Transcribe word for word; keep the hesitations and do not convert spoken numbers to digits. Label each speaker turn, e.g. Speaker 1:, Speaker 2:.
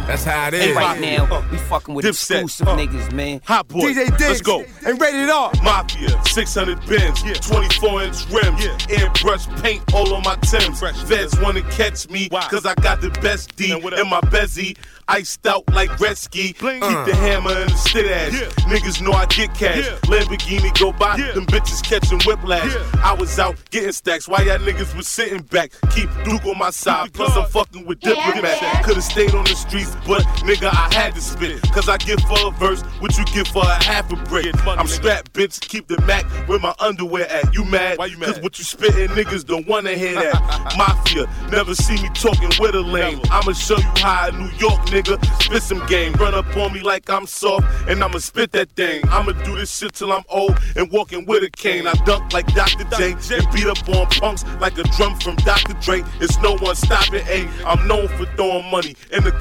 Speaker 1: That's how it is.
Speaker 2: And right now, we fucking with
Speaker 3: Dipset.
Speaker 2: exclusive uh, niggas, man.
Speaker 3: Hot boy,
Speaker 1: D J Diggs,
Speaker 3: let's go.
Speaker 1: And Rated R.
Speaker 3: Mafia, six hundred bins, yeah. twenty-four inch rims, yeah. airbrush paint all on my Timbs. Feds wanna catch me, wow. cause I got the best D in my bezzy. Iced out like Gretzky, uh. keep the hammer in the stick ass. Yeah. Niggas know I get cash. Yeah. Lamborghini go by, yeah. them bitches catching whiplash. Yeah. I was out getting stacks, why y'all niggas was sitting back? Keep Duke on my side, plus I'm fucking with Diplomat. Yeah. Could've stayed on the streets, but nigga I had to spit. Cause I give for a verse, what you give for a half a brick. Money, I'm strapped, bitch, keep the Mac where my underwear at. You mad? Why you mad? Cause what you spittin', niggas don't wanna hear that. Mafia, never see me talking with a lame. I'ma show you how in New York, nigga, spit some game. Run up on me like I'm soft, and I'ma spit that thing. I'ma do this shit till I'm old and walking with a cane. I dunk like Doctor J and beat up on punks like a drum from Doctor Dre. It's no one stopping, ayy. I'm known for throwing money in the